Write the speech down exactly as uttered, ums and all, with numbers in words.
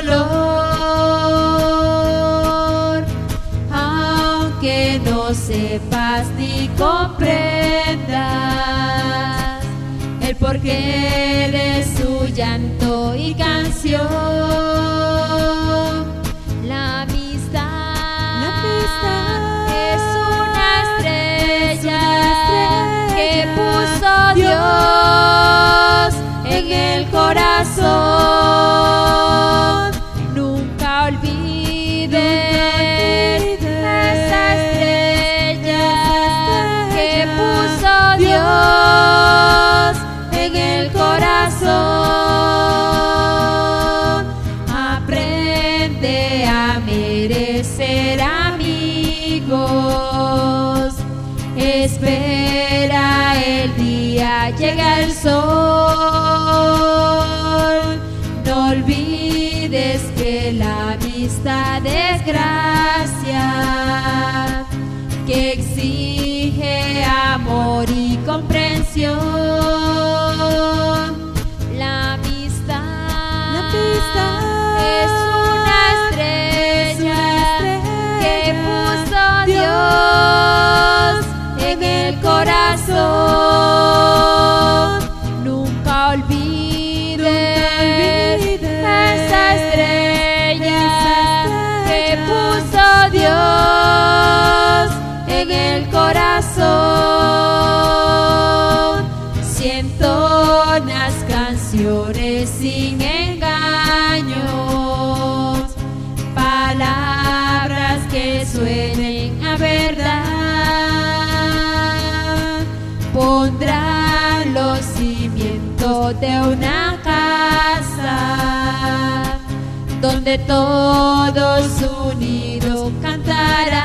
dolor, aunque no sepas ni comprendas el porqué de su llanto y canción. La amistad, La amistad es una estrella, es una que estrella puso Dios en el corazón. Nunca olvides esa estrella que puso Dios en el corazón. Aprende a merecer amigos. Espera el día, llega el sol. No olvides que la amistad es gracia, que exige amor y comprensión. La amistad, La amistad es una estrella, que puso Dios en el corazón. Nunca olvides esa estrella que puso Dios en el corazón. Si entonas canciones sin engaños, palabras que suenen a verdad, pondrán los cimientos de una casa donde todos unidos cantarán.